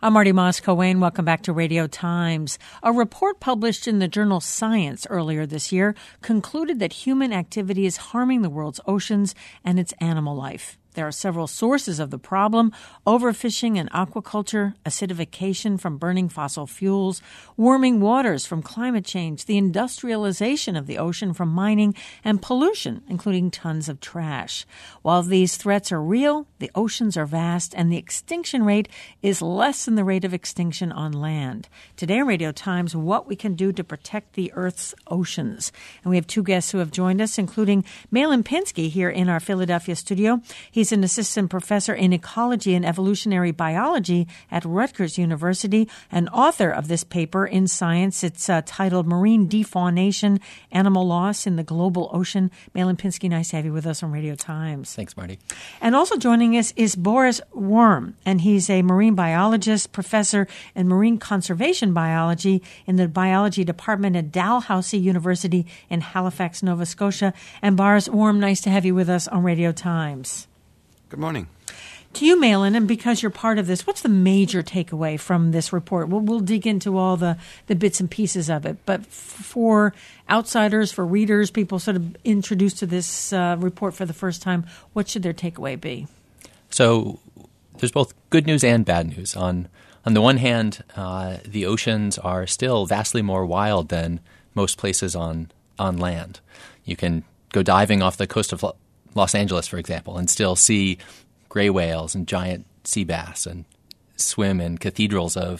I'm Marty Moss-Coane. Welcome back to Radio Times. A report published in the journal Science earlier this year concluded that human activity is harming the world's oceans and its animal life. There are several sources of the problem: overfishing and aquaculture, acidification from burning fossil fuels, warming waters from climate change, the industrialization of the ocean from mining, and pollution, including tons of trash. While these threats are real, the oceans are vast, and the extinction rate is less than the rate of extinction on land. Today on Radio Times, what we can do to protect the Earth's oceans. And we have two guests who have joined us, including Malin Pinsky here in our Philadelphia studio. He's an assistant professor in ecology and evolutionary biology at Rutgers University, and author of this paper in Science. It's titled Marine Defaunation, Animal Loss in the Global Ocean. Malin Pinsky, nice to have you with us on Radio Times. Thanks, Marty. And also joining us is Boris Worm, and he's a marine biologist, professor in marine conservation biology in the biology department at Dalhousie University in Halifax, Nova Scotia. And Boris Worm, nice to have you with us on Radio Times. Good morning. To you, Malin, and because you're part of this, what's the major takeaway from this report? We'll dig into all the bits and pieces of it. But for outsiders, for readers, people sort of introduced to this report for the first time, what should their takeaway be? So there's both good news and bad news. On the one hand, the oceans are still vastly more wild than most places on land. You can go diving off the coast of Los Angeles, for example, and still see gray whales and giant sea bass and swim in cathedrals of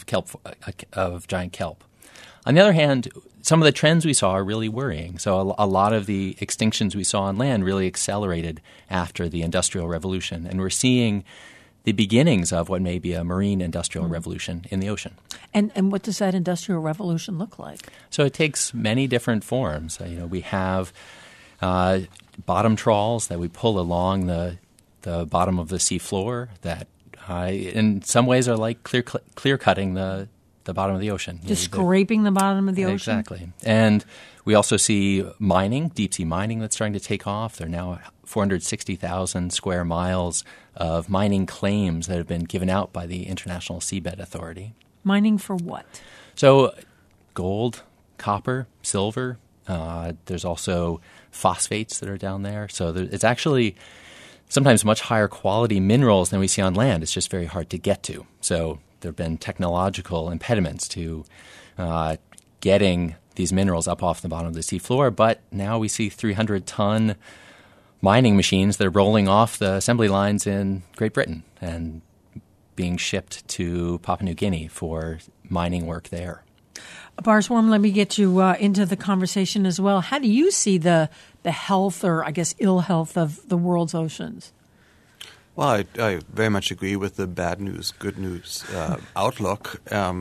giant kelp. On the other hand, some of the trends we saw are really worrying. So a lot of the extinctions we saw on land really accelerated after the Industrial Revolution, and we're seeing the beginnings of what may be a marine industrial revolution in the ocean. And what does that industrial revolution look like? So it takes many different forms. We have bottom trawls that we pull along the bottom of the sea floor that in some ways are like clear cutting the bottom of the ocean. Just scraping the bottom of the ocean? Exactly. And we also see mining, deep sea mining, that's starting to take off. There are now 460,000 square miles of mining claims that have been given out by the International Seabed Authority. Mining for what? So gold, copper, silver. There's also phosphates that are down there. So it's actually sometimes much higher quality minerals than we see on land. It's just very hard to get to. So there have been technological impediments to getting these minerals up off the bottom of the seafloor. But now we see 300-ton mining machines that are rolling off the assembly lines in Great Britain and being shipped to Papua New Guinea for mining work there. Boris Worm, let me get you into the conversation as well. How do you see the health, or I guess ill health, of the world's oceans? Well, I very much agree with the bad news, good news outlook.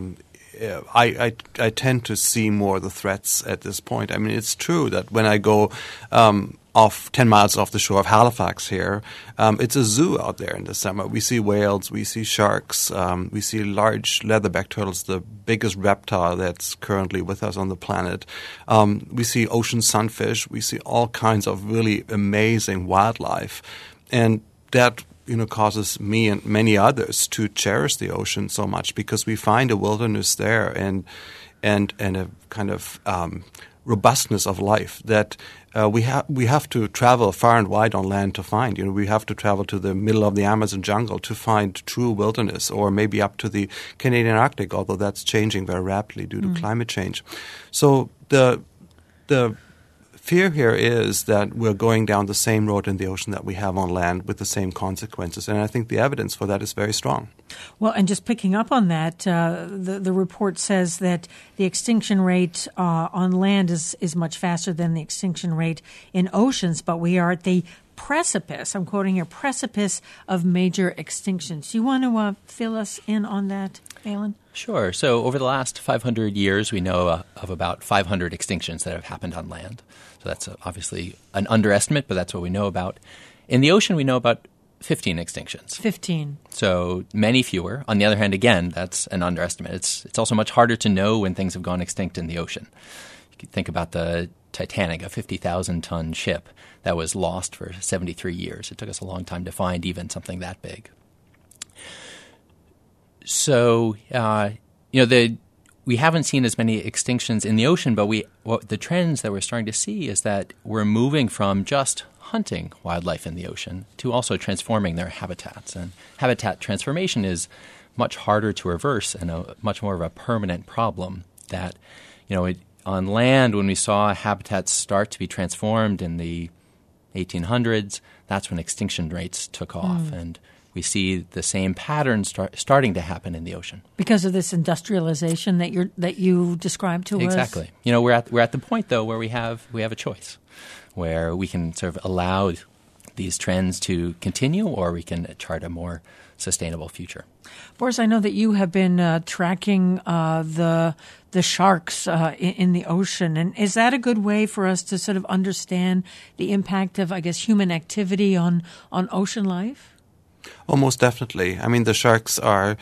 I tend to see more the threats at this point. I mean, it's true that when I go off 10 miles off the shore of Halifax here, it's a zoo out there in the summer. We see whales, we see sharks, we see large leatherback turtles, the biggest reptile that's currently with us on the planet. We see ocean sunfish. We see all kinds of really amazing wildlife. And that causes me and many others to cherish the ocean so much, because we find a wilderness there and a kind of robustness of life that we have to travel far and wide on land to find. We have to travel to the middle of the Amazon jungle to find true wilderness, or maybe up to the Canadian Arctic, although that's changing very rapidly due to climate change. So the fear here is that we're going down the same road in the ocean that we have on land with the same consequences, and I think the evidence for that is very strong. Well, and just picking up on that, the report says that the extinction rate on land is much faster than the extinction rate in oceans, but we are at the precipice, I'm quoting here, precipice of major extinctions. Do you want to fill us in on that, Malin? Sure. So over the last 500 years, we know of about 500 extinctions that have happened on land. So that's obviously an underestimate, but that's what we know about. In the ocean, we know about 15 extinctions. 15. So many fewer. On the other hand, again, that's an underestimate. It's also much harder to know when things have gone extinct in the ocean. You could think about the Titanic, a 50,000-ton ship that was lost for 73 years. It took us a long time to find even something that big. So, we haven't seen as many extinctions in the ocean, but the trends that we're starting to see is that we're moving from just hunting wildlife in the ocean to also transforming their habitats. And habitat transformation is much harder to reverse and much more of a permanent problem that, on land, when we saw habitats start to be transformed in the 1800s, that's when extinction rates took off. And we see the same patterns starting to happen in the ocean because of this industrialization that you described to us. Exactly. We're at the point though where we have a choice, where we can sort of allow these trends to continue, or we can chart a more sustainable future. Boris, I know that you have been tracking the sharks in the ocean, and is that a good way for us to sort of understand the impact of, I guess, human activity on ocean life? Oh, most definitely. I mean, the sharks are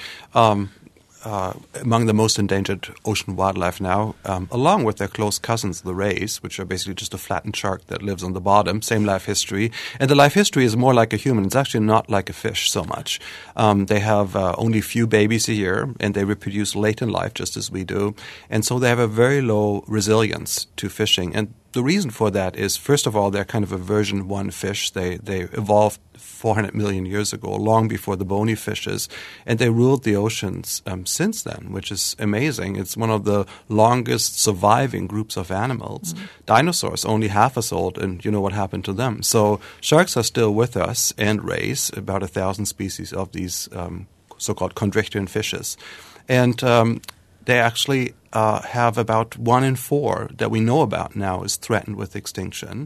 among the most endangered ocean wildlife now, along with their close cousins, the rays, which are basically just a flattened shark that lives on the bottom, same life history. And the life history is more like a human. It's actually not like a fish so much. They have only a few babies a year, and they reproduce late in life, just as we do. And so they have a very low resilience to fishing. And the reason for that is, first of all, they're kind of a version 1 fish. They evolved 400 million years ago, long before the bony fishes, and they ruled the oceans since then, which is amazing. It's one of the longest surviving groups of animals. Mm-hmm. Dinosaurs, only half as old, and you know what happened to them. So sharks are still with us, and rays, about 1,000 species of these so-called chondrichthyran fishes. And they actually have about 1 in 4 that we know about now is threatened with extinction.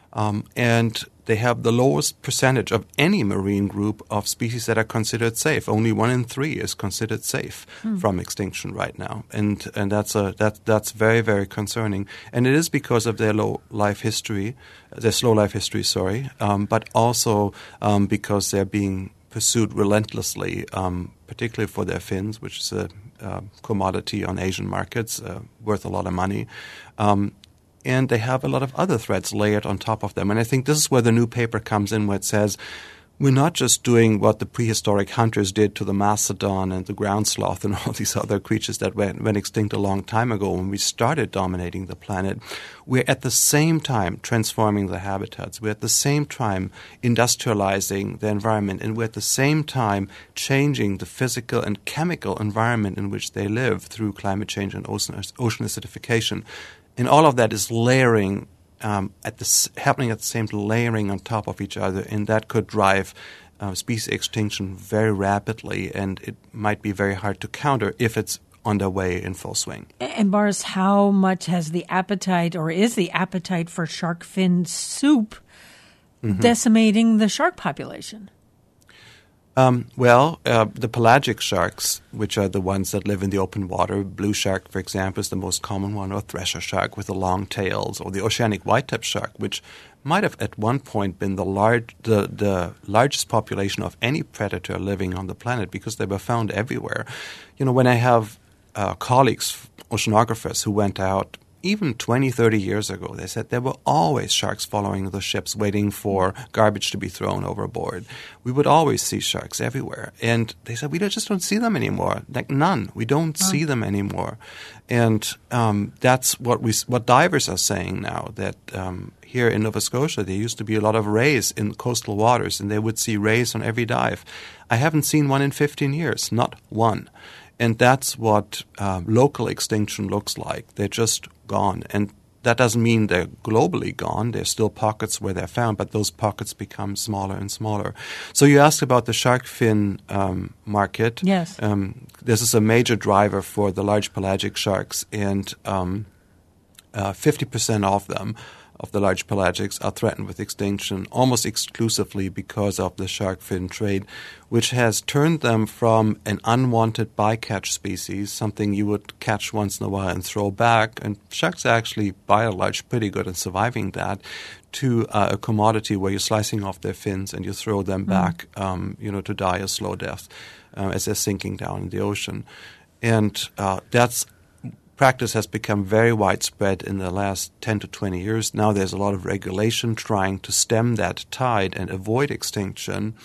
And they have the lowest percentage of any marine group of species that are considered safe. Only 1 in 3 is considered safe from extinction right now. And that's very, very concerning. And it is because of their slow life history, but also because they're being pursued relentlessly, particularly for their fins, which is a commodity on Asian markets, worth a lot of money. And they have a lot of other threats layered on top of them. And I think this is where the new paper comes in, where it says, we're not just doing what the prehistoric hunters did to the mastodon and the ground sloth and all these other creatures that went extinct a long time ago when we started dominating the planet. We're at the same time transforming the habitats. We're at the same time industrializing the environment. And we're at the same time changing the physical and chemical environment in which they live through climate change and ocean acidification. And all of that is layering happening at the same time, layering on top of each other, and that could drive species extinction very rapidly, and it might be very hard to counter if it's underway in full swing. And Boris, how much has the appetite, or is the appetite for shark fin soup decimating the shark population? The pelagic sharks, which are the ones that live in the open water, blue shark, for example, is the most common one, or thresher shark with the long tails, or the oceanic white-tip shark, which might have at one point been the largest population of any predator living on the planet because they were found everywhere. You know, when I have colleagues, oceanographers, who went out even 20, 30 years ago, they said there were always sharks following the ships waiting for garbage to be thrown overboard. We would always see sharks everywhere. And they said, we just don't see them anymore. Like none. We don't see them anymore. And that's what divers are saying now, that here in Nova Scotia there used to be a lot of rays in coastal waters, and they would see rays on every dive. I haven't seen one in 15 years, not one. And that's what local extinction looks like. They're just gone. And that doesn't mean they're globally gone. There's still pockets where they're found, but those pockets become smaller and smaller. So you asked about the shark fin market. Yes. This is a major driver for the large pelagic sharks, and 50% of them, of the large pelagics, are threatened with extinction almost exclusively because of the shark fin trade, which has turned them from an unwanted bycatch species, something you would catch once in a while and throw back, and sharks are actually, by and large, pretty good at surviving that, to a commodity where you're slicing off their fins and you throw them back, to die a slow death as they're sinking down in the ocean. And that's practice has become very widespread in the last 10 to 20 years. Now there's a lot of regulation trying to stem that tide and avoid extinction.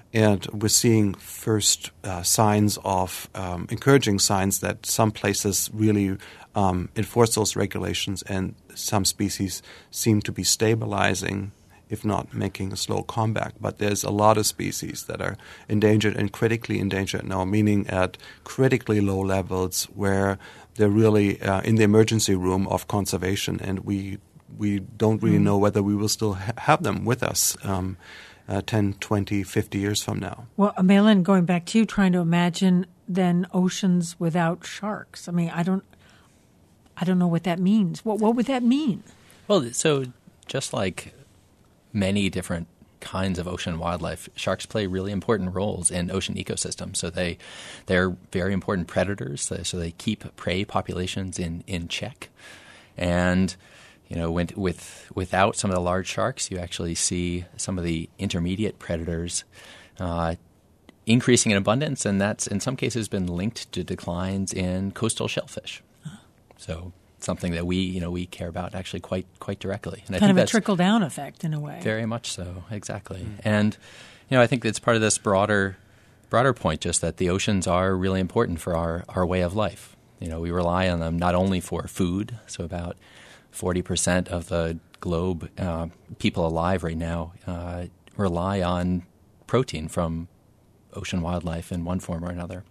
And we're seeing first signs of encouraging signs that some places really enforce those regulations, and some species seem to be stabilizing, if not making a slow comeback. But there's a lot of species that are endangered and critically endangered now, meaning at critically low levels where they're really in the emergency room of conservation, and we don't really know whether we will still have them with us 10, 20, 50 years from now. Well, Malin, going back to you, trying to imagine then oceans without sharks. I mean, I don't know what that means. What would that mean? Well, so just like many different kinds of ocean wildlife, sharks play really important roles in ocean ecosystems. So they're very important predators. So they keep prey populations in check. And without some of the large sharks, you actually see some of the intermediate predators increasing in abundance, and that's in some cases been linked to declines in coastal shellfish. So something that we care about actually quite directly. And I think of a trickle-down effect in a way. Very much so, exactly. And I think it's part of this broader point, just that the oceans are really important for our way of life. We rely on them not only for food, so about 40% of the globe, people alive right now, rely on protein from ocean wildlife in one form or another.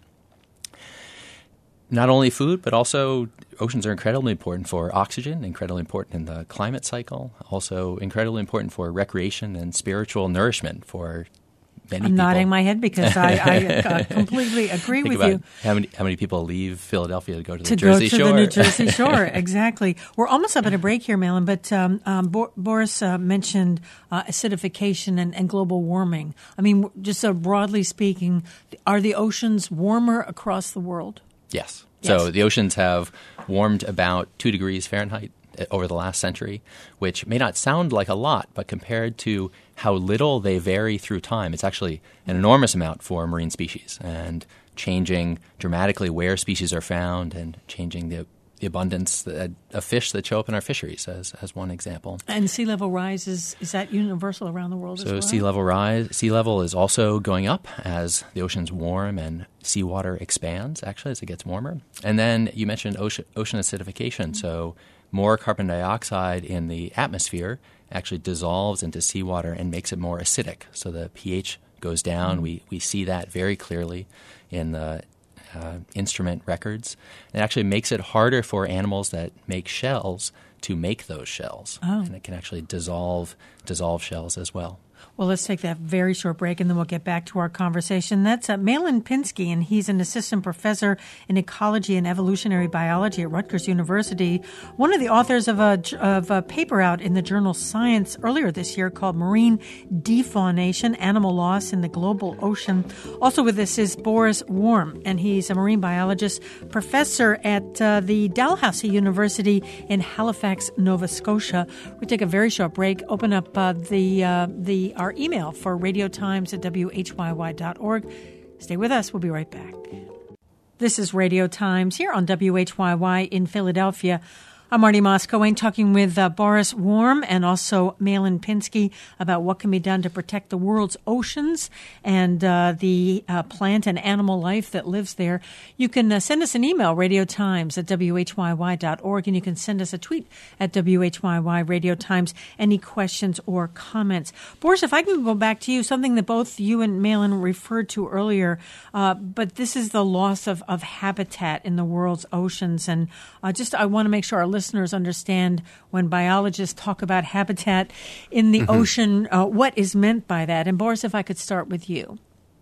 Not only food, but also oceans are incredibly important for oxygen, incredibly important in the climate cycle, also incredibly important for recreation and spiritual nourishment for many people. I'm nodding my head because I completely agree with you. How many people leave Philadelphia to go to the Jersey Shore? The New Jersey Shore, exactly. We're almost up at a break here, Malin, but Boris mentioned acidification and global warming. I mean, just broadly speaking, are the oceans warmer across the world? Yes. So the oceans have warmed about 2 degrees Fahrenheit over the last century, which may not sound like a lot, but compared to how little they vary through time, it's actually an enormous amount for marine species, and changing dramatically where species are found and changing the abundance of fish that show up in our fisheries, as one example. And sea level rise, is that universal around the world as well? So sea level is also going up as the oceans warm and seawater expands, actually, as it gets warmer. And then you mentioned ocean acidification. So more carbon dioxide in the atmosphere actually dissolves into seawater and makes it more acidic. So the pH goes down. We see that very clearly in the instrument records. It actually makes it harder for animals that make shells to make those shells. Oh. And it can actually dissolve shells as well. Well, let's take that very short break, and then we'll get back to our conversation. That's Malin Pinsky, and he's an assistant professor in ecology and evolutionary biology at Rutgers University, one of the authors of a paper out in the journal Science earlier this year called Marine Defaunation, Animal Loss in the Global Ocean. Also with us is Boris Worm, and he's a marine biologist, professor at the Dalhousie University in Halifax, Nova Scotia. We take a very short break, open up our email for radiotimes@whyy.org. Stay with us. We'll be right back. This is Radio Times here on WHYY in Philadelphia. I'm Marty Moss-Cohen talking with Boris Worm and also Malin Pinsky about what can be done to protect the world's oceans and the plant and animal life that lives there. You can send us an email, radiotimes@whyy.org, and you can send us a tweet at WHYY Radio Times, any questions or comments. Boris, if I can go back to you, something that both you and Malin referred to earlier, but this is the loss of habitat in the world's oceans. And I want to make sure our listeners understand when biologists talk about habitat in the ocean, what is meant by that. And Boris, if I could start with you.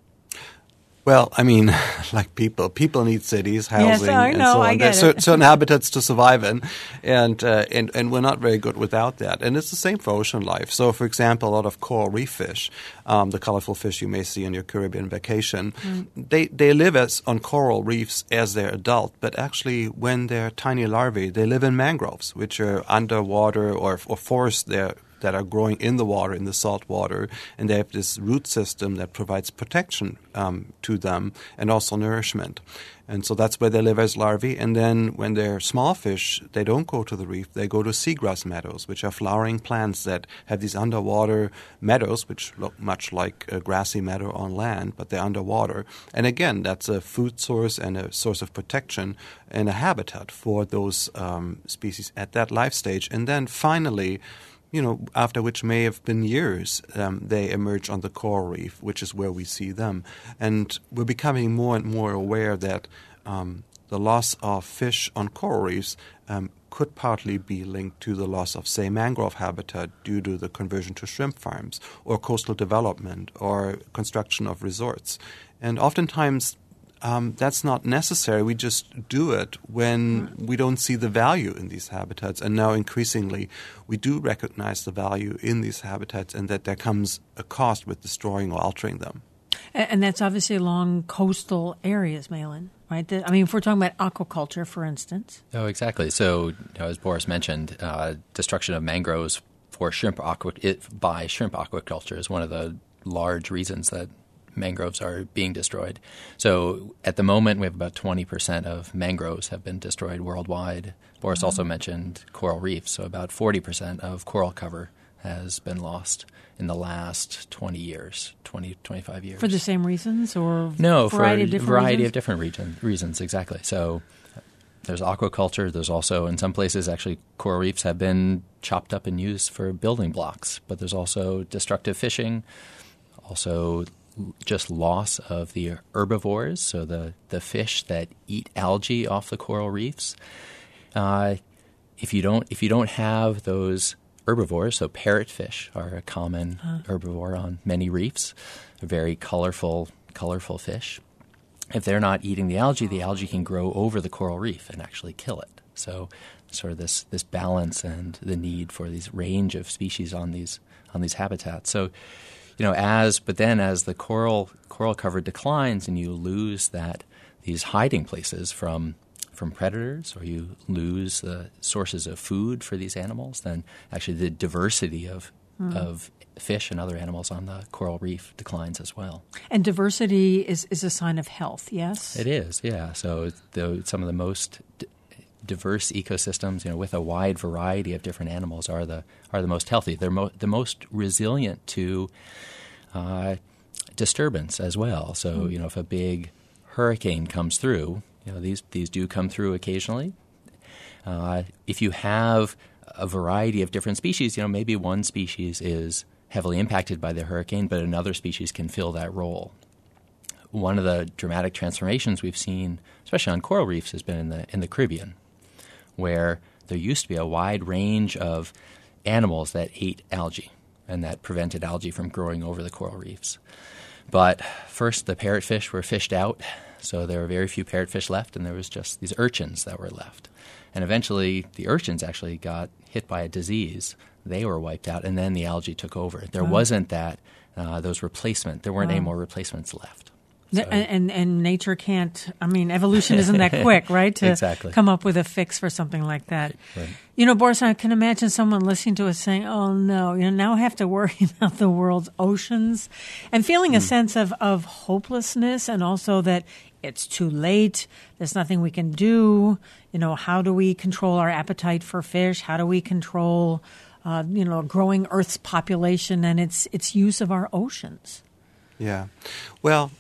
Well, I mean, like people need cities, housing, yes, I know, and so on. There's certain habitats to survive in, and we're not very good without that. And it's the same for ocean life. So, for example, a lot of coral reef fish, the colorful fish you may see on your Caribbean vacation, they live on coral reefs as they're adult, but actually when they're tiny larvae, they live in mangroves, which are underwater or forests. They're that are growing in the water, in the salt water, and they have this root system that provides protection to them and also nourishment. And so that's where they live as larvae. And then when they're small fish, they don't go to the reef. They go to seagrass meadows, which are flowering plants that have these underwater meadows, which look much like a grassy meadow on land, but they're underwater. And again, that's a food source and a source of protection and a habitat for those species at that life stage. And then finally, after which may have been years, they emerge on the coral reef, which is where we see them. And we're becoming more and more aware that the loss of fish on coral reefs could partly be linked to the loss of, say, mangrove habitat due to the conversion to shrimp farms or coastal development or construction of resorts. And oftentimes that's not necessary. We just do it when we don't see the value in these habitats. And now increasingly we do recognize the value in these habitats and that there comes a cost with destroying or altering them. And that's obviously along coastal areas, Malin, right? I mean, if we're talking about aquaculture, for instance. Oh, exactly. So, as Boris mentioned, destruction of mangroves for by shrimp aquaculture is one of the large reasons that mangroves are being destroyed. So at the moment, we have about 20% of mangroves have been destroyed worldwide. Boris also mentioned coral reefs, so about 40% of coral cover has been lost in the last 20 years, 25 years. For the same reasons or no, variety for a of variety reasons? of different reasons, exactly. So there's aquaculture. There's also, in some places, actually, coral reefs have been chopped up and used for building blocks. But there's also destructive fishing, also just loss of the herbivores, so the fish that eat algae off the coral reefs. If you don't have those herbivores, so parrotfish are a common herbivore on many reefs, a very colorful fish. If they're not eating the algae can grow over the coral reef and actually kill it. So sort of this balance and the need for these range of species on these habitats. So as the coral cover declines and you lose these hiding places from predators, or you lose the sources of food for these animals, then actually the diversity of fish and other animals on the coral reef declines as well. And diversity is a sign of health, yes? It is, yeah. So some of the most diverse ecosystems, with a wide variety of different animals, are the most healthy. They're the most resilient to disturbance as well. So if a big hurricane comes through, these do come through occasionally. If you have a variety of different species, maybe one species is heavily impacted by the hurricane, but another species can fill that role. One of the dramatic transformations we've seen, especially on coral reefs, has been in the Caribbean, where there used to be a wide range of animals that ate algae and that prevented algae from growing over the coral reefs. But first, the parrotfish were fished out, so there were very few parrotfish left, and there was just these urchins that were left. And eventually, the urchins actually got hit by a disease. They were wiped out, and then the algae took over. There wasn't those replacement. There weren't any more replacements left. So. And nature can't, evolution isn't that quick, right? To exactly. come up with a fix for something like that. Right. Boris, I can imagine someone listening to us saying, oh no, now I have to worry about the world's oceans, and feeling a sense of hopelessness, and also that it's too late, there's nothing we can do. How do we control our appetite for fish? How do we control, growing Earth's population and its use of our oceans? Yeah. Well,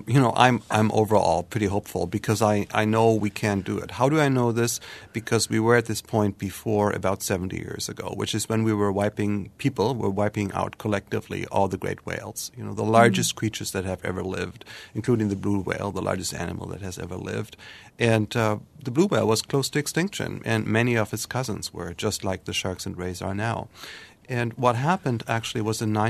I'm overall pretty hopeful because I know we can do it. How do I know this? Because we were at this point before about 70 years ago, which is when we were wiping out collectively all the great whales, the largest creatures that have ever lived, including the blue whale, the largest animal that has ever lived. And the blue whale was close to extinction, and many of its cousins were, just like the sharks and rays are now. And what happened actually was in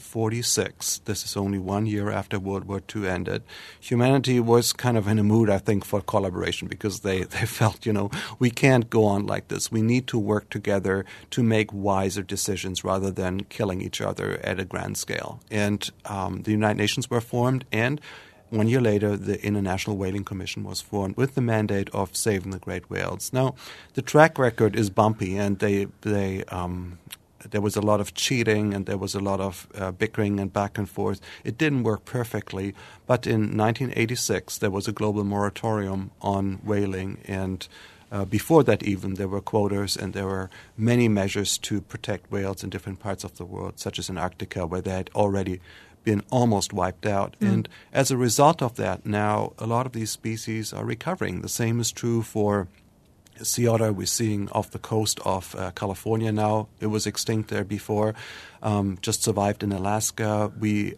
1946, this is only 1 year after World War II ended, humanity was kind of in a mood, I think, for collaboration because they felt, we can't go on like this. We need to work together to make wiser decisions rather than killing each other at a grand scale. And the United Nations were formed, and 1 year later, the International Whaling Commission was formed with the mandate of saving the great whales. Now, the track record is bumpy, and they there was a lot of cheating and there was a lot of bickering and back and forth. It didn't work perfectly, but in 1986 there was a global moratorium on whaling, and before that even there were quotas and there were many measures to protect whales in different parts of the world, such as in Antarctica, where they had already been almost wiped out. And as a result of that, now a lot of these species are recovering. The same is true for sea otter we're seeing off the coast of California now. It was extinct there before, just survived in Alaska. We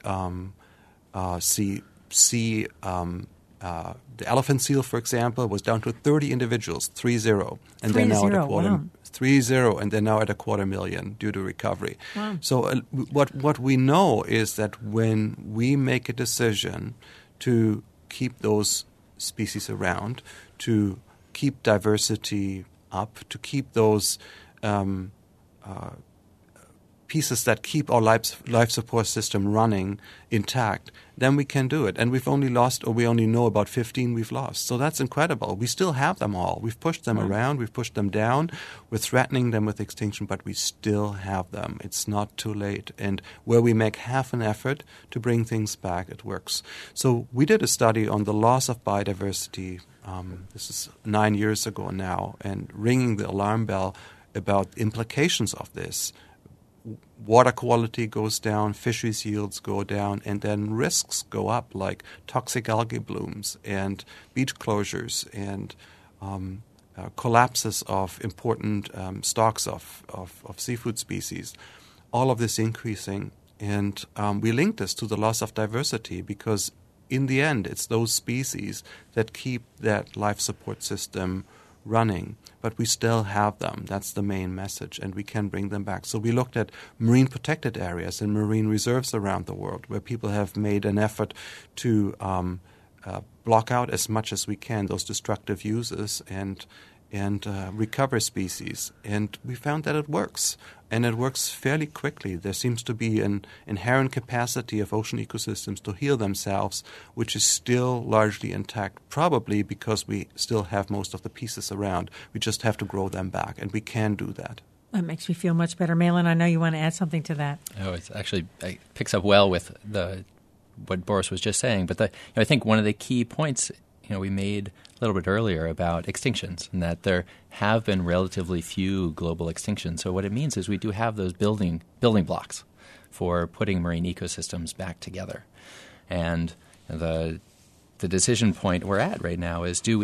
see the elephant seal, for example, was down to 30 individuals, 30, and they're now at a quarter. Wow. 30, and they're now at 250,000 due to recovery. Wow. So what we know is that when we make a decision to keep those species around, to keep diversity up, to keep those pieces that keep our life support system running intact, then we can do it. And we've only lost, or we only know about 15 we've lost. So that's incredible. We still have them all. We've pushed them around. We've pushed them down. We're threatening them with extinction, but we still have them. It's not too late. And where we make half an effort to bring things back, it works. So we did a study on the loss of biodiversity. This is 9 years ago now, and ringing the alarm bell about implications of this. Water quality goes down, fisheries yields go down, and then risks go up, like toxic algae blooms and beach closures and collapses of important stocks of seafood species. All of this increasing, and we link this to the loss of diversity because in the end, it's those species that keep that life support system running, but we still have them. That's the main message, and we can bring them back. So we looked at marine protected areas and marine reserves around the world where people have made an effort to block out as much as we can those destructive uses and recover species. And we found that it works, and it works fairly quickly. There seems to be an inherent capacity of ocean ecosystems to heal themselves, which is still largely intact, probably because we still have most of the pieces around. We just have to grow them back, and we can do that. That makes me feel much better. Malin, I know you want to add something to that. Oh, it picks up well with what Boris was just saying. But I think one of the key points we made a little bit earlier about extinctions, and that there have been relatively few global extinctions. So what it means is we do have those building blocks for putting marine ecosystems back together. And the decision point we're at right now is do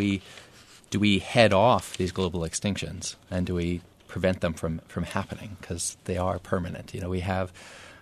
we head off these global extinctions, and do we prevent them from happening, because they are permanent. We have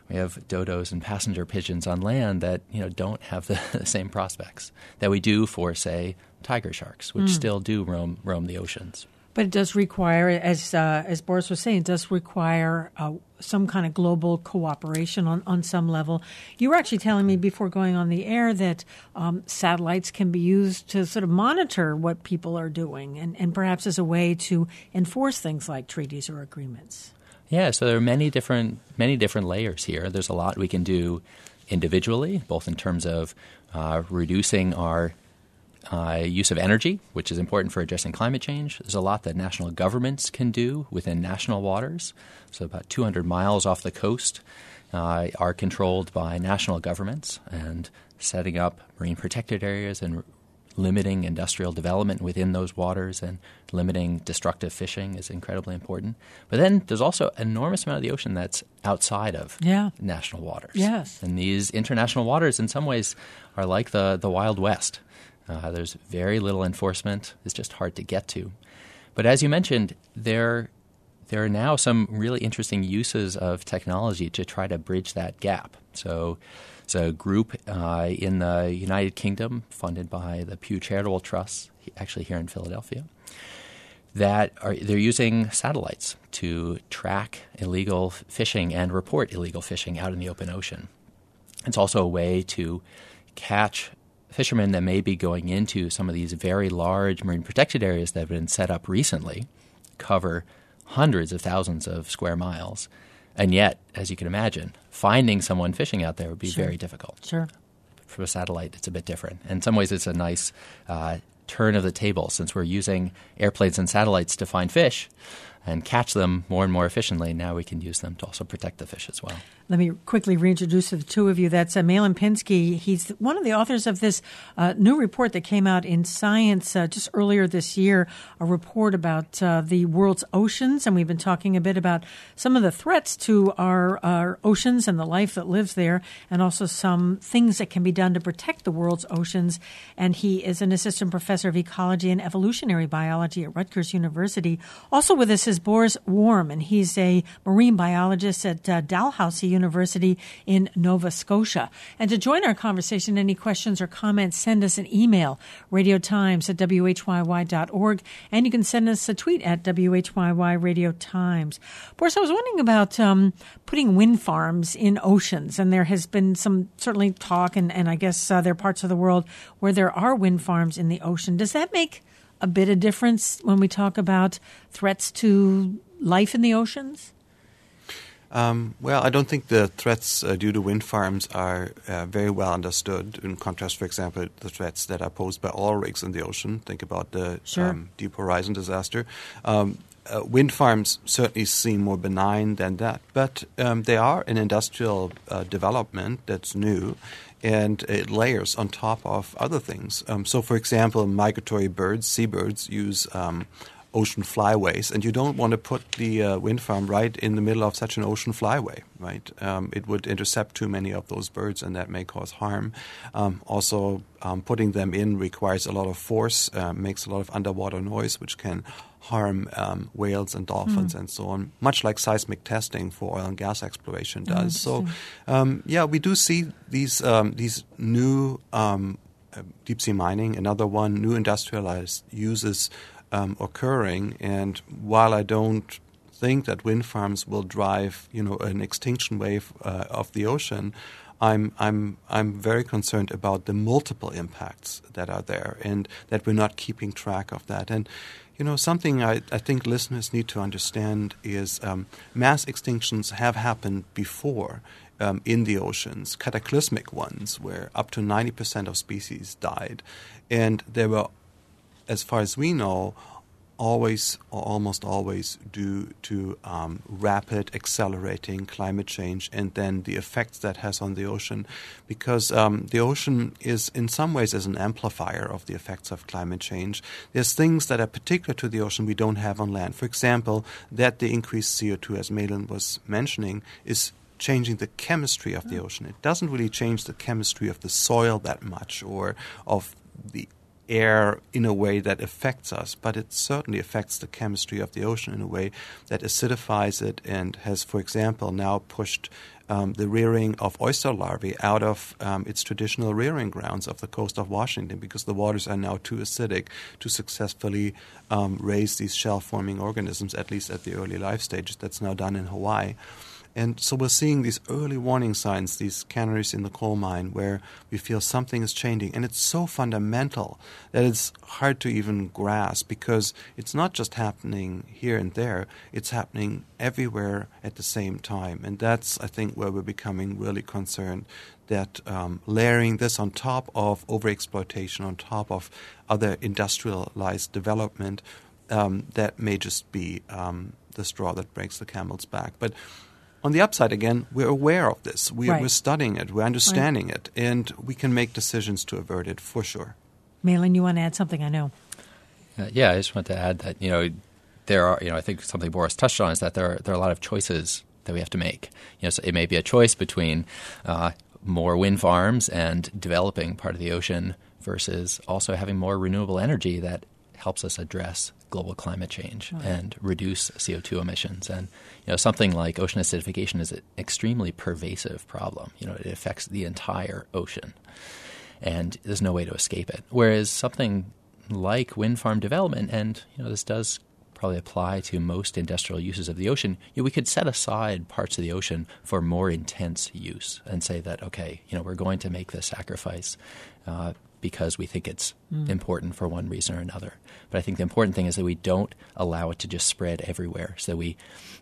dodos and passenger pigeons on land that don't have the same prospects that we do for, say, tiger sharks, which still do roam the oceans. But it does require, as Boris was saying, it does require some kind of global cooperation on some level. You were actually telling me before going on the air that satellites can be used to sort of monitor what people are doing, and perhaps as a way to enforce things like treaties or agreements. Yeah, so there are many different layers here. There's a lot we can do individually, both in terms of reducing our use of energy, which is important for addressing climate change. There's a lot that national governments can do within national waters. So about 200 miles off the coast are controlled by national governments, and setting up marine protected areas and limiting industrial development within those waters and limiting destructive fishing is incredibly important. But then there's also an enormous amount of the ocean that's outside of national waters. Yes. And these international waters in some ways are like the Wild West. There's very little enforcement. It's just hard to get to. But as you mentioned, there are now some really interesting uses of technology to try to bridge that gap. So it's a group in the United Kingdom funded by the Pew Charitable Trust, actually here in Philadelphia, they're using satellites to track illegal fishing and report illegal fishing out in the open ocean. It's also a way to catch fishermen that may be going into some of these very large marine protected areas that have been set up recently, cover hundreds of thousands of square miles. And yet, as you can imagine, finding someone fishing out there would be very difficult. Sure. For a satellite, it's a bit different. In some ways, it's a nice turn of the table. Since we're using airplanes and satellites to find fish, and catch them more and more efficiently. Now we can use them to also protect the fish as well. Let me quickly reintroduce the two of you. That's Malin Pinsky. He's one of the authors of this new report that came out in Science just earlier this year, a report about the world's oceans. And we've been talking a bit about some of the threats to our oceans and the life that lives there, and also some things that can be done to protect the world's oceans. And he is an assistant professor of ecology and evolutionary biology at Rutgers University. Also with us is Boris Worm, and he's a marine biologist at Dalhousie University in Nova Scotia. And to join our conversation, any questions or comments, send us an email, radiotimes@whyy.org, and you can send us a tweet at WHYY Radio Times. Boris, I was wondering about putting wind farms in oceans, and there has been some certainly talk, and I guess there are parts of the world where there are wind farms in the ocean. Does that make a bit of difference when we talk about threats to life in the oceans? Well, I don't think the threats due to wind farms are very well understood. In contrast, for example, the threats that are posed by oil rigs in the ocean. Think about the Deep Horizon disaster. Wind farms certainly seem more benign than that, but they are an industrial development that's new, and it layers on top of other things. So, for example, migratory birds, seabirds, use ocean flyways, and you don't want to put the wind farm right in the middle of such an ocean flyway, right? It would intercept too many of those birds, and that may cause harm. Also, putting them in requires a lot of force, makes a lot of underwater noise, which can harm whales and dolphins and so on, much like seismic testing for oil and gas exploration does. So, we do see these new deep sea mining, another one, new industrialized uses occurring. And while I don't think that wind farms will drive, an extinction wave of the ocean, I'm very concerned about the multiple impacts that are there, and that we're not keeping track of that. And something I think listeners need to understand is mass extinctions have happened before in the oceans, cataclysmic ones, where up to 90% of species died. And they were, as far as we know, always or almost always due to rapid accelerating climate change, and then the effects that has on the ocean, because the ocean is in some ways as an amplifier of the effects of climate change. There's things that are particular to the ocean we don't have on land. For example, that the increased CO2, as Malin was mentioning, is changing the chemistry of the ocean. It doesn't really change the chemistry of the soil that much, or of the air in a way that affects us, but it certainly affects the chemistry of the ocean in a way that acidifies it, and has, for example, now pushed the rearing of oyster larvae out of its traditional rearing grounds off the coast of Washington, because the waters are now too acidic to successfully raise these shell-forming organisms, at least at the early life stages. That's now done in Hawaii. And so we're seeing these early warning signs, these canaries in the coal mine, where we feel something is changing. And it's so fundamental that it's hard to even grasp, because it's not just happening here and there, it's happening everywhere at the same time. And that's, I think, where we're becoming really concerned, that layering this on top of overexploitation, on top of other industrialized development, that may just be the straw that breaks the camel's back. But on the upside, again, we're aware of this. We're studying it. We're understanding it. And we can make decisions to avert it, for sure. Malin, you want to add something? I know. I just want to add that, there are, I think something Boris touched on is that there are a lot of choices that we have to make. So it may be a choice between more wind farms and developing part of the ocean versus also having more renewable energy that helps us address global climate change and reduce CO2 emissions. And something like ocean acidification is an extremely pervasive problem. It affects the entire ocean, and there's no way to escape it. Whereas something like wind farm development, and this does probably apply to most industrial uses of the ocean, we could set aside parts of the ocean for more intense use and say that, okay, we're going to make this sacrifice because we think it's important for one reason or another. But I think the important thing is that we don't allow it to just spread everywhere. So we,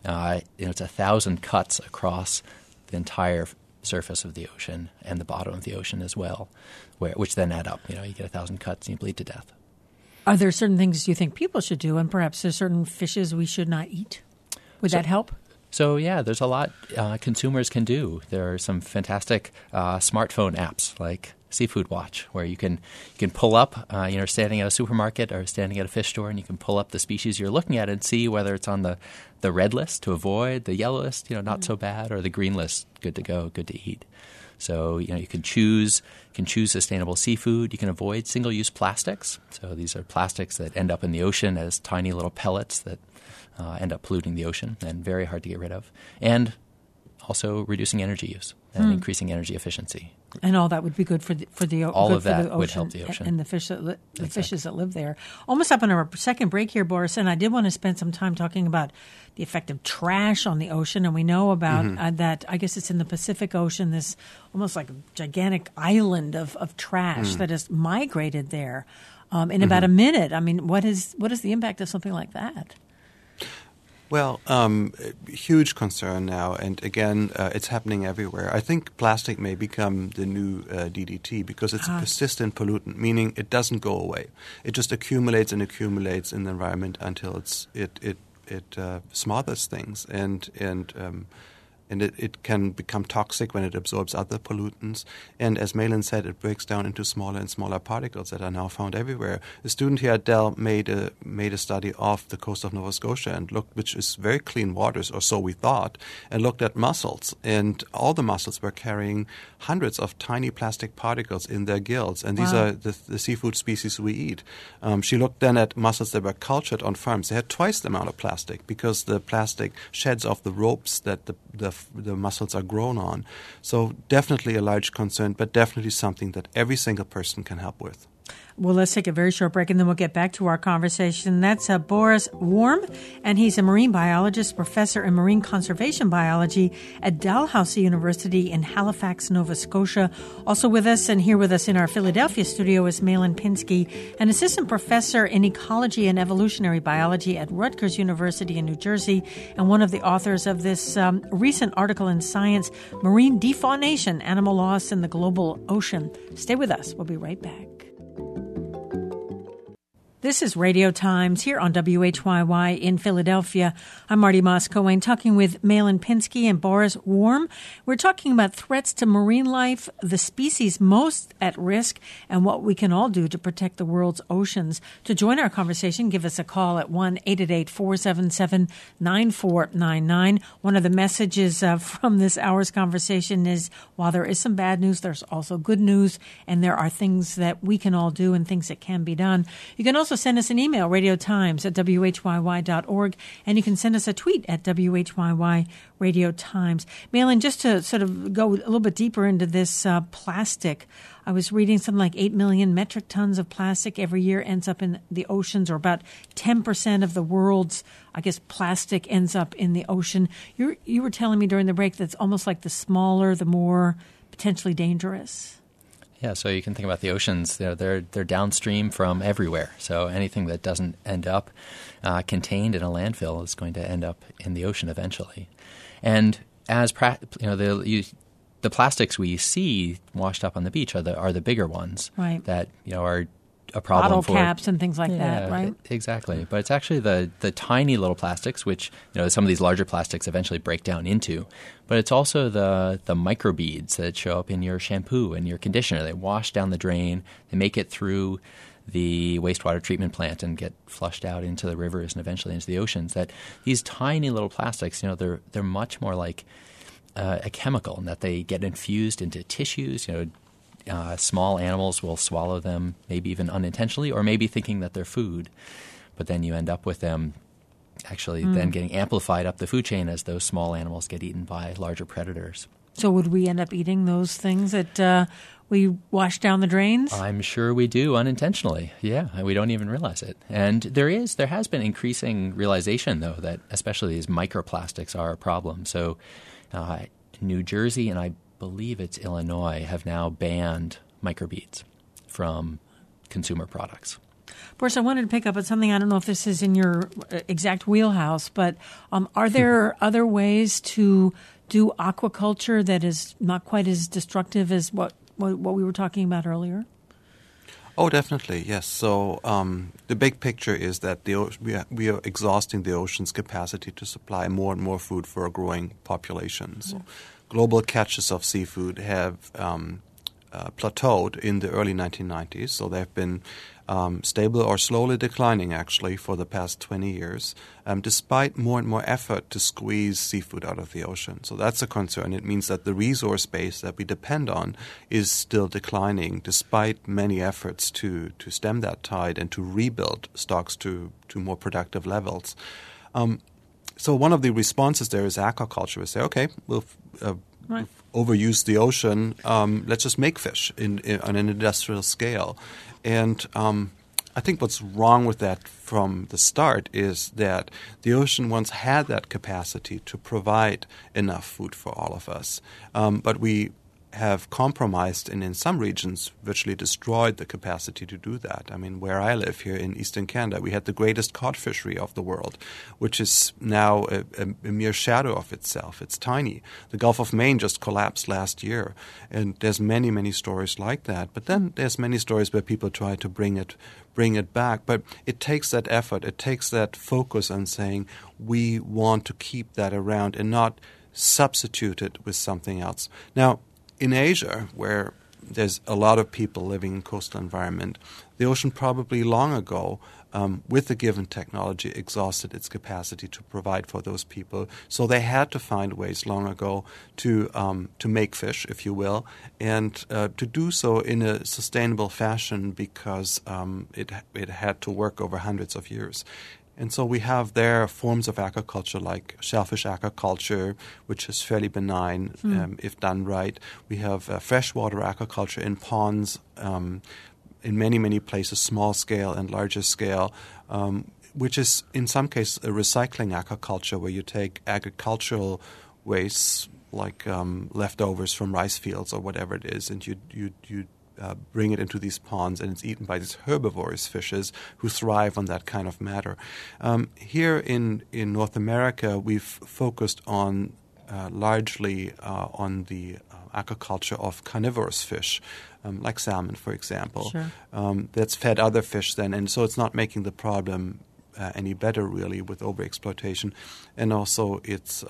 it's 1,000 cuts across the entire surface of the ocean and the bottom of the ocean as well, which then add up. You get 1,000 cuts and you bleed to death. Are there certain things you think people should do, and perhaps there's certain fishes we should not eat? Would that help? So, yeah, there's a lot consumers can do. There are some fantastic smartphone apps like Seafood Watch, where you can pull up, standing at a supermarket or standing at a fish store, and you can pull up the species you're looking at and see whether it's on the red list to avoid, the yellow list, not so bad, or the green list, good to go, good to eat. So, you can choose sustainable seafood. You can avoid single-use plastics. So these are plastics that end up in the ocean as tiny little pellets that end up polluting the ocean and very hard to get rid of. And also reducing energy use and increasing energy efficiency. And all that would be good for the all of that ocean would help the ocean and the fishes that live there. Almost up on our second break here, Boris, and I did want to spend some time talking about the effect of trash on the ocean. And we know about that. I guess it's in the Pacific Ocean. This almost like a gigantic island of trash that has migrated there in about a minute. I mean, what is the impact of something like that? Well, huge concern now, and again, it's happening everywhere. I think plastic may become the new DDT because it's a persistent pollutant, meaning it doesn't go away. It just accumulates and accumulates in the environment until it smothers things, and it can become toxic when it absorbs other pollutants. And as Malin said, it breaks down into smaller and smaller particles that are now found everywhere. A student here at Dell made a study off the coast of Nova Scotia and looked, which is very clean waters, or so we thought, and looked at mussels. And all the mussels were carrying hundreds of tiny plastic particles in their gills. And these are the seafood species we eat. She looked then at mussels that were cultured on farms. They had twice the amount of plastic because the plastic sheds off the ropes that the mussels are grown on. So definitely a large concern, but definitely something that every single person can help with. Well, let's take a very short break, and then we'll get back to our conversation. That's Boris Worm, and he's a marine biologist, professor in marine conservation biology at Dalhousie University in Halifax, Nova Scotia. Also with us and here with us in our Philadelphia studio is Malin Pinsky, an assistant professor in ecology and evolutionary biology at Rutgers University in New Jersey, and one of the authors of this recent article in Science, Marine Defaunation, Animal Loss in the Global Ocean. Stay with us. We'll be right back. This is Radio Times here on WHYY in Philadelphia. I'm Marty Moss-Cohen talking with Malin Pinsky and Boris Worm. We're talking about threats to marine life, the species most at risk, and what we can all do to protect the world's oceans. To join our conversation, give us a call at 1-888-477-9499. One of the messages from this hour's conversation is, while there is some bad news, there's also good news, and there are things that we can all do and things that can be done. You can also send us an email, radiotimes@whyy.org, and you can send us a tweet at WHYY Radio Times. Malin, just to sort of go a little bit deeper into this plastic, I was reading something like 8 million metric tons of plastic every year ends up in the oceans, or about 10% of the world's, I guess, plastic ends up in the ocean. You were telling me during the break that's almost like the smaller, the more potentially dangerous. Yeah, so you can think about the oceans. They're downstream from everywhere. So anything that doesn't end up contained in a landfill is going to end up in the ocean eventually. And as the plastics we see washed up on the beach are the bigger ones, right, that are a problem bottle for caps and things like that, right? Exactly. But it's actually the tiny little plastics, which some of these larger plastics eventually break down into. But it's also the microbeads that show up in your shampoo and your conditioner. They wash down the drain. They make it through the wastewater treatment plant and get flushed out into the rivers and eventually into the oceans. That these tiny little plastics, they're much more like a chemical in that they get infused into tissues. Small animals will swallow them, maybe even unintentionally, or maybe thinking that they're food. But then you end up with them actually then getting amplified up the food chain as those small animals get eaten by larger predators. So would we end up eating those things that we wash down the drains? I'm sure we do unintentionally. Yeah, we don't even realize it. And there has been increasing realization, though, that especially these microplastics are a problem. So New Jersey and I believe it's Illinois have now banned microbeads from consumer products. Boris, I wanted to pick up on something. I don't know if this is in your exact wheelhouse, but are there other ways to do aquaculture that is not quite as destructive as what we were talking about earlier? Oh, definitely, yes. So the big picture is that we are exhausting the ocean's capacity to supply more and more food for a growing population. So global catches of seafood have plateaued in the early 1990s. So they've been stable or slowly declining, actually, for the past 20 years, despite more and more effort to squeeze seafood out of the ocean. So that's a concern. It means that the resource base that we depend on is still declining, despite many efforts to stem that tide and to rebuild stocks to more productive levels. So one of the responses there is aquaculture. We say, okay, we'll overuse the ocean. Let's just make fish on an industrial scale. And I think what's wrong with that from the start is that the ocean once had that capacity to provide enough food for all of us. But we have compromised and in some regions virtually destroyed the capacity to do that. I mean, where I live here in eastern Canada, we had the greatest cod fishery of the world, which is now a mere shadow of itself. It's tiny. The Gulf of Maine just collapsed last year, and there's many, many stories like that. But then there's many stories where people try to bring it back. But it takes that effort. It takes that focus on saying we want to keep that around and not substitute it with something else. Now, in Asia, where there's a lot of people living in coastal environment, the ocean probably long ago, with the given technology, exhausted its capacity to provide for those people. So they had to find ways long ago to make fish, if you will, and to do so in a sustainable fashion because it had to work over hundreds of years. And so we have there forms of aquaculture like shellfish aquaculture, which is fairly benign if done right. We have freshwater aquaculture in ponds in many, many places, small scale and larger scale, which is in some cases a recycling aquaculture where you take agricultural wastes like leftovers from rice fields or whatever it is, and you bring it into these ponds, and it's eaten by these herbivorous fishes who thrive on that kind of matter. Here in North America, we've focused on largely on the aquaculture of carnivorous fish, like salmon, for example. Sure. That's fed other fish then, and so it's not making the problem any better, really, with overexploitation. And also it's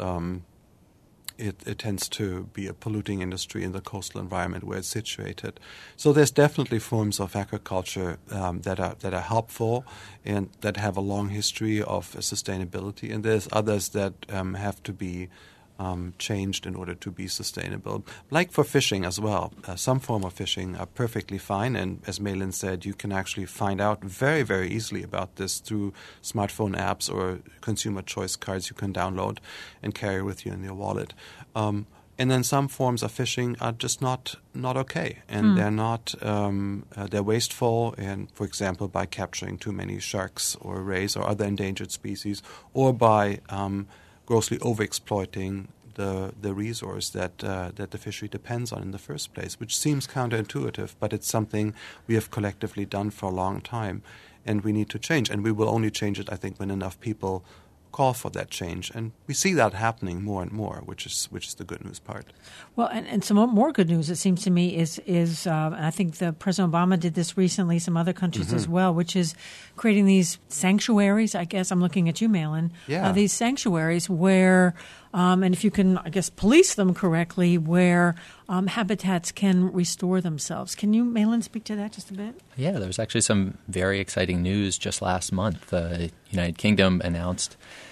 it tends to be a polluting industry in the coastal environment where it's situated. So there's definitely forms of aquaculture that are helpful and that have a long history of sustainability, and there's others that have to be changed in order to be sustainable. Like for fishing as well. Some form of fishing are perfectly fine, and as Malin said, you can actually find out very, very easily about this through smartphone apps or consumer choice cards you can download and carry with you in your wallet. And then some forms of fishing are just not okay, and they're not they're wasteful, and for example by capturing too many sharks or rays or other endangered species, or by grossly overexploiting the resource that the fishery depends on in the first place, which seems counterintuitive, but it's something we have collectively done for a long time, and we need to change. And we will only change it, I think, when enough people call for that change. And we see that happening more and more, which is the good news part. Well, and some more good news, it seems to me, is and I think President Obama did this recently, some other countries as well, which is creating these sanctuaries. I guess I'm looking at you, Malin. Yeah. These sanctuaries where, and if you can, I guess, police them correctly, where habitats can restore themselves. Can you, Malin, speak to that just a bit? Yeah, there was actually some very exciting news just last month. The United Kingdom announced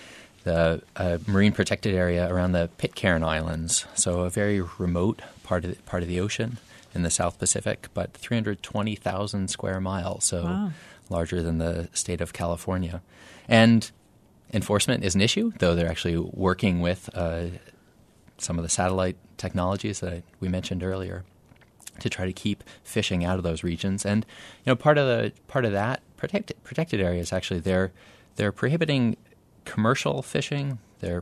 the marine protected area around the Pitcairn Islands, so a very remote part of the ocean in the South Pacific, but 320,000 square miles, so larger than the state of California. And enforcement is an issue, though they're actually working with some of the satellite technologies that we mentioned earlier to try to keep fishing out of those regions. And part of that protected area is actually they're prohibiting commercial fishing. They're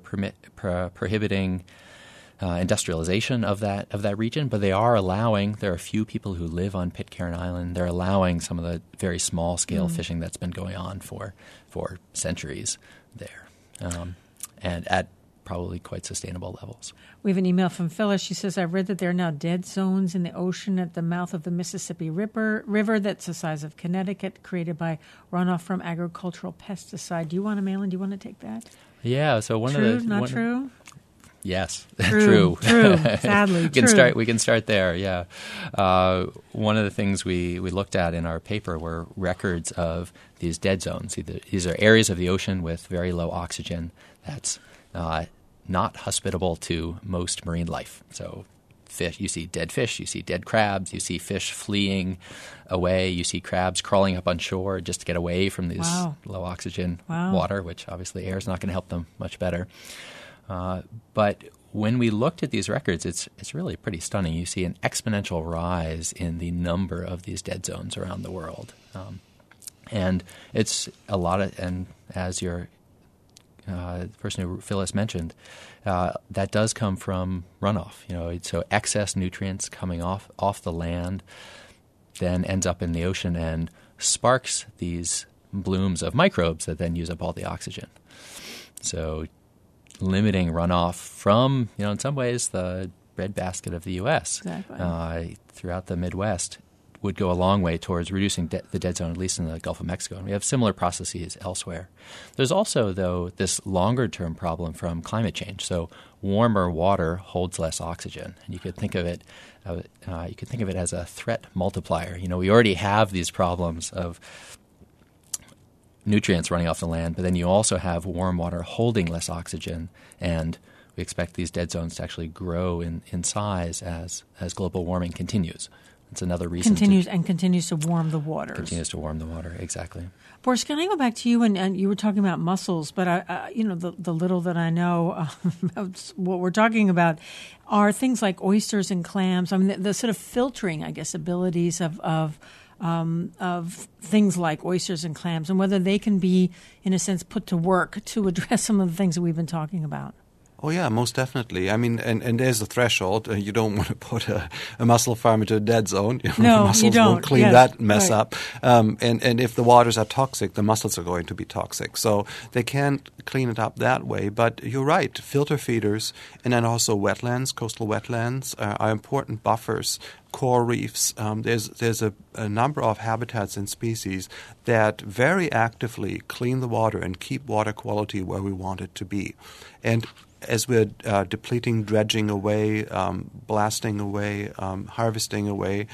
prohibiting industrialization of that region, but they are allowing. There are a few people who live on Pitcairn Island. They're allowing some of the very small scale fishing that's been going on for centuries there. And probably quite sustainable levels. We have an email from Phyllis. She says, I've read that there are now dead zones in the ocean at the mouth of the Mississippi River that's the size of Connecticut, created by runoff from agricultural pesticide. Do you want to, Malin, do you want to take that? Yeah, so True, not true? Yes, true. Sadly, We can start there. Yeah, one of the things we looked at in our paper were records of these dead zones. These are areas of the ocean with very low oxygen that's not hospitable to most marine life. So, fish, you see dead fish, you see dead crabs, you see fish fleeing away, you see crabs crawling up on shore just to get away from these low oxygen water, which obviously air is not going to help them much better. But when we looked at these records, it's really pretty stunning. You see an exponential rise in the number of these dead zones around the world. And it's a lot of, and as the person who Phyllis mentioned, that does come from runoff. So excess nutrients coming off the land then ends up in the ocean and sparks these blooms of microbes that then use up all the oxygen. So limiting runoff from, in some ways, the breadbasket of the U.S. Exactly. Throughout the Midwest would go a long way towards reducing the dead zone, at least in the Gulf of Mexico. And we have similar processes elsewhere. There's also, though, this longer-term problem from climate change. So warmer water holds less oxygen, and you could think of it as a threat multiplier. We already have these problems of nutrients running off the land, but then you also have warm water holding less oxygen, and we expect these dead zones to actually grow in size as global warming continues. It's another reason. Continues to warm the waters. Continues to warm the water, exactly. Boris, can I go back to you? And you were talking about mussels, but the little that I know about what we're talking about are things like oysters and clams. I mean, the sort of filtering, I guess, abilities of things like oysters and clams, and whether they can be, in a sense, put to work to address some of the things that we've been talking about. Oh, yeah, most definitely. I mean, and there's a threshold. You don't want to put a mussel farm into a dead zone. No, mussels you don't. Won't clean that mess up. And if the waters are toxic, the mussels are going to be toxic. So they can't clean it up that way. But you're right. Filter feeders and then also wetlands, coastal wetlands are important buffers. Coral reefs. There's a number of habitats and species that very actively clean the water and keep water quality where we want it to be. And as we're depleting, dredging away, blasting away, harvesting away,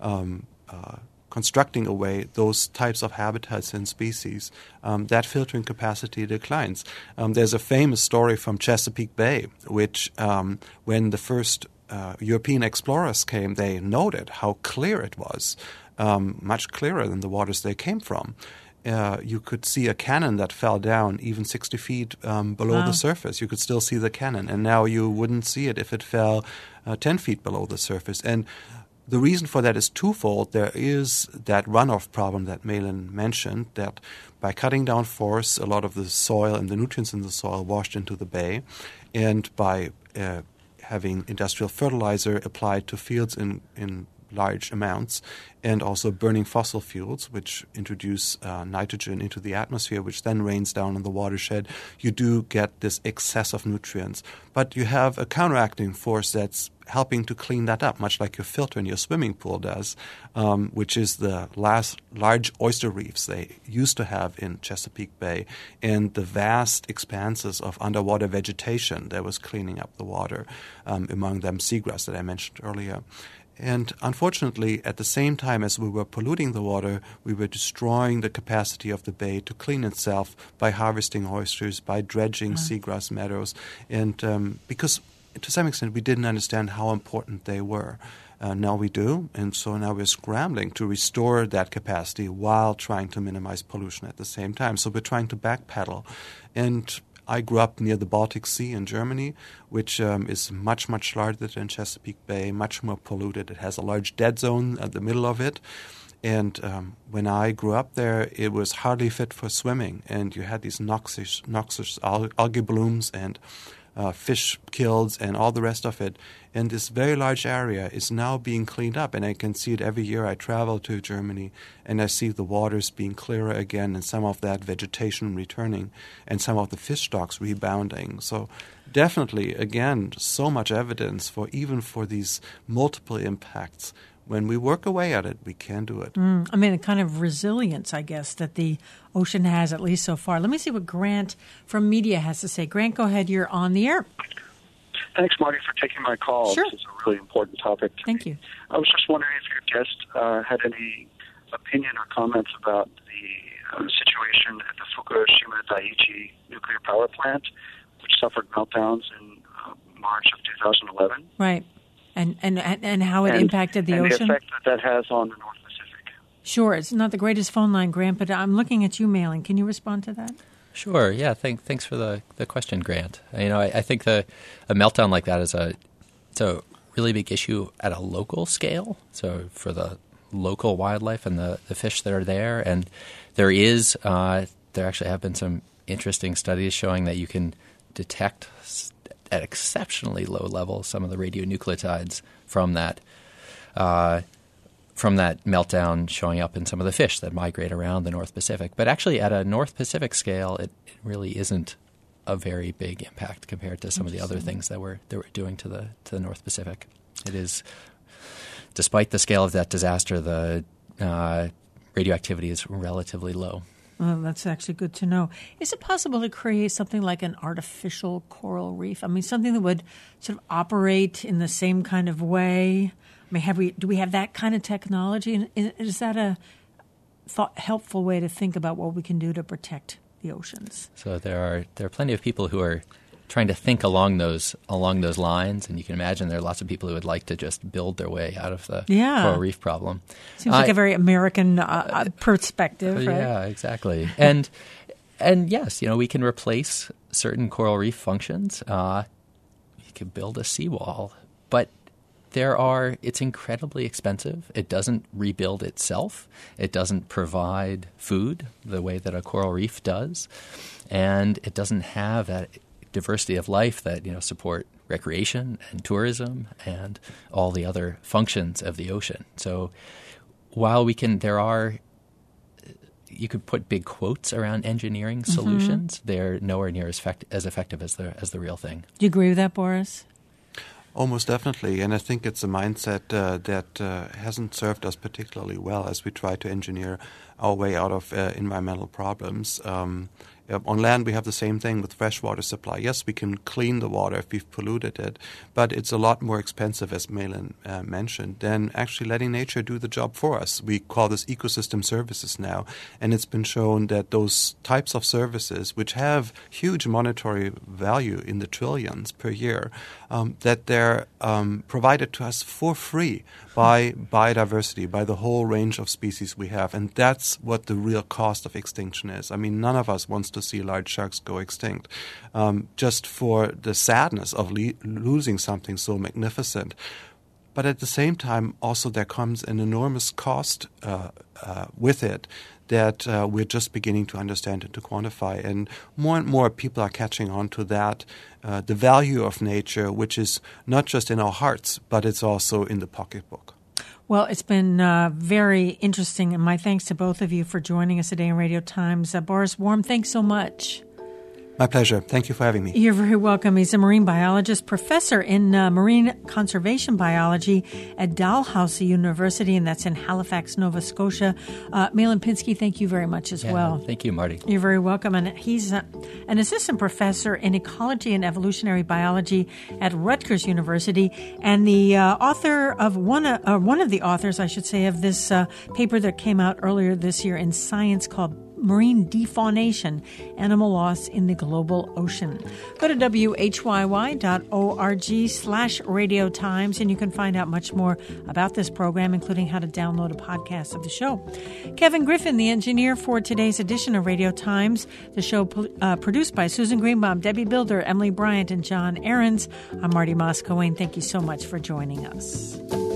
constructing away those types of habitats and species, that filtering capacity declines. There's a famous story from Chesapeake Bay, which when the first European explorers came, they noted how clear it was, much clearer than the waters they came from. You could see a cannon that fell down even 60 feet below the surface. You could still see the cannon, and now you wouldn't see it if it fell 10 feet below the surface. And the reason for that is twofold. There is that runoff problem that Malin mentioned, that by cutting down forests, a lot of the soil and the nutrients in the soil washed into the bay, and by having industrial fertilizer applied to fields in large amounts, and also burning fossil fuels, which introduce nitrogen into the atmosphere, which then rains down on the watershed, you do get this excess of nutrients. But you have a counteracting force that's helping to clean that up, much like your filter in your swimming pool does, which is the large oyster reefs they used to have in Chesapeake Bay, and the vast expanses of underwater vegetation that was cleaning up the water, among them seagrass that I mentioned earlier. And unfortunately, at the same time as we were polluting the water, we were destroying the capacity of the bay to clean itself by harvesting oysters, by dredging seagrass meadows, and because to some extent we didn't understand how important they were. Now we do, and so now we're scrambling to restore that capacity while trying to minimize pollution at the same time. So we're trying to backpedal. And I grew up near the Baltic Sea in Germany, which is much, much larger than Chesapeake Bay, much more polluted. It has a large dead zone at the middle of it. And when I grew up there, it was hardly fit for swimming. And you had these noxious algae blooms and fish kills and all the rest of it. And this very large area is now being cleaned up, and I can see it every year I travel to Germany, and I see the waters being clearer again and some of that vegetation returning and some of the fish stocks rebounding. So definitely, again, so much evidence for even for these multiple impacts. When we work away at it, we can do it. I mean, a kind of resilience, I guess, that the ocean has, at least so far. Let me see what Grant from Media has to say. Grant, go ahead. You're on the air. Thanks, Marty, for taking my call. Sure. This is a really important topic. Thank you. I was just wondering if your guest had any opinion or comments about the situation at the Fukushima Daiichi nuclear power plant, which suffered meltdowns in March of 2011. Right. And how it impacted the ocean? And the effect that has on the North Pacific. Sure. It's not the greatest phone line, Grant, but I'm looking at you, Malin. Can you respond to that? Sure. Yeah. Thanks for the question, Grant. I think a meltdown like that is it's a really big issue at a local scale. So for the local wildlife and the fish that are there, and there actually have been some interesting studies showing that you can detect at exceptionally low levels some of the radionuclides from that meltdown showing up in some of the fish that migrate around the North Pacific. But actually at a North Pacific scale, it really isn't a very big impact compared to some of the other things that we're doing to the North Pacific. It is, despite the scale of that disaster, the radioactivity is relatively low. Well, that's actually good to know. Is it possible to create something like an artificial coral reef? I mean, something that would sort of operate in the same kind of way? I mean, do we have that kind of technology? And is that a helpful way to think about what we can do to protect the oceans? So there are plenty of people who are trying to think along those lines, and you can imagine there are lots of people who would like to just build their way out of the coral reef problem. Seems like a very American perspective, right? Yeah, exactly. And yes, we can replace certain coral reef functions. You can build a seawall, but it's incredibly expensive. It doesn't rebuild itself. It doesn't provide food the way that a coral reef does, and it doesn't have that diversity of life that support recreation and tourism and all the other functions of the ocean. So while you could put big quotes around engineering solutions, they're nowhere near as effective as the real thing. Do you agree with that, Boris? Almost definitely, and I think it's a mindset that hasn't served us particularly well as we try to engineer our way out of environmental problems. On land, we have the same thing with freshwater supply. Yes, we can clean the water if we've polluted it, but it's a lot more expensive, as Malin mentioned, than actually letting nature do the job for us. We call this ecosystem services now, and it's been shown that those types of services, which have huge monetary value in the trillions per year, that they're provided to us for free by biodiversity, by the whole range of species we have. And that's what the real cost of extinction is. I mean, none of us wants to see large sharks go extinct, just for the sadness of losing something so magnificent. But at the same time, also there comes an enormous cost with it that we're just beginning to understand and to quantify. And more people are catching on to that, the value of nature, which is not just in our hearts, but it's also in the pocketbook. Well, it's been very interesting, and my thanks to both of you for joining us today in Radio Times. Boris Worm, thanks so much. My pleasure. Thank you for having me. You're very welcome. He's a marine biologist, professor in marine conservation biology at Dalhousie University, and that's in Halifax, Nova Scotia. Malin Pinsky, thank you very much as well. Thank you, Marty. You're very welcome. And he's an assistant professor in ecology and evolutionary biology at Rutgers University, and the author of one of the authors, I should say, of this paper that came out earlier this year in Science called Marine Defaunation, Animal Loss in the Global Ocean. Go to whyy.org/Radio Times, and you can find out much more about this program, including how to download a podcast of the show. Kevin Griffin, the engineer for today's edition of Radio Times. The show produced by Susan Greenbaum, Debbie Builder, Emily Bryant, and John Ahrens. I'm Marty Moscowane. Thank you so much for joining us.